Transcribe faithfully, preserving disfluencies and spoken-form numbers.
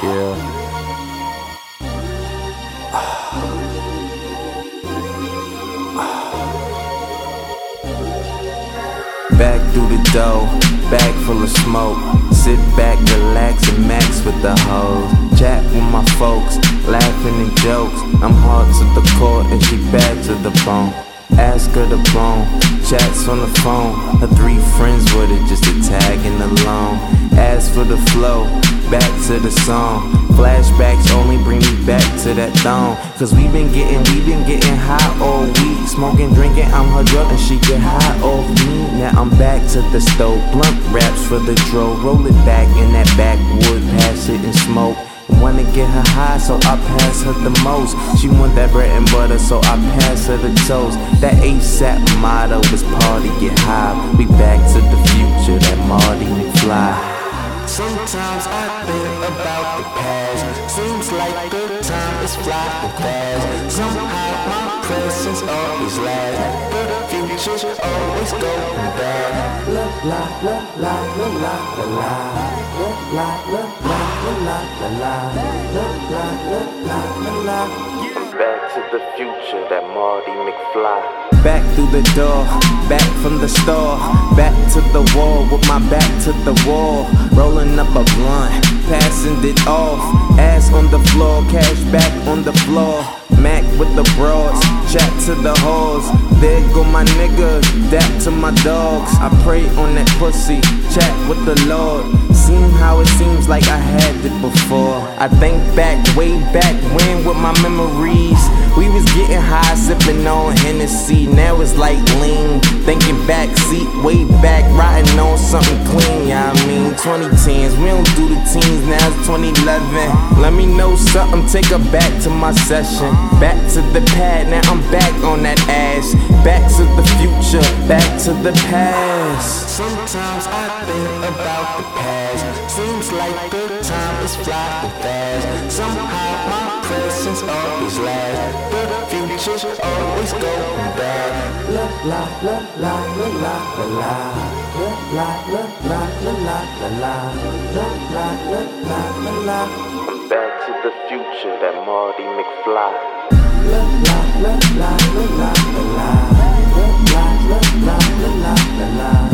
Yeah. Back through the door, bag full of smoke. Sit back, relax, and max with the hoes. Chat with my folks, laughing and jokes. I'm hard to the core and she bad to the bone. Ask her the bone, chats on the phone. Her three friends with it, just a tagging along. Ask for the flow, back to the song. Flashbacks only bring me back to that thong. Cause we been getting, we been getting high all week. Smoking, drinking, I'm her drug and she get high off me. Now I'm back to the stove, blunt wraps for the dro. Roll it back in that backwood, pass it and smoke. Wanna get her high, so I pass her the most. She want that bread and butter, so I pass her the toast. That ASAP motto is party, get high. We back to the future, that Marty McFly. Sometimes I think about the past. Seems like good time is flying fast. Somehow my presence always lasts, but the future's always going back. La la la la la la la la. La la la la la la la. La la la la la la. Back to the future, that Marty McFly. Back through the door, back from the store. Back to the wall, with my back to the wall. Rolling up a blunt, passing it off. Ass on the floor, cash back on the floor. Mac with the broads, chat to the hoes. There go my niggas, dap to my dogs. I pray on that pussy, chat with the Lord. Seen how it seems like I had it before. I think back, way back when with my memories. We was getting high, sipping on Hennessy. Now it's like lean, thinking back seat, way back, riding on something clean. Yeah, I mean twenty tens, we don't do the teens, now it's twenty eleven. Let me know something, take her back to my session. Back to the pad, now I'm back on that ass. Back to the future, back to the past. Sometimes I think about the past. Seems like good time is flying fast. Somehow my presence always lasts, but the future's always going back. La la la la la la la la. La la la la la la la la. La la la la la la. I'm back to the future, that Marty McFly. La la la la la la la la. La la la la la la la.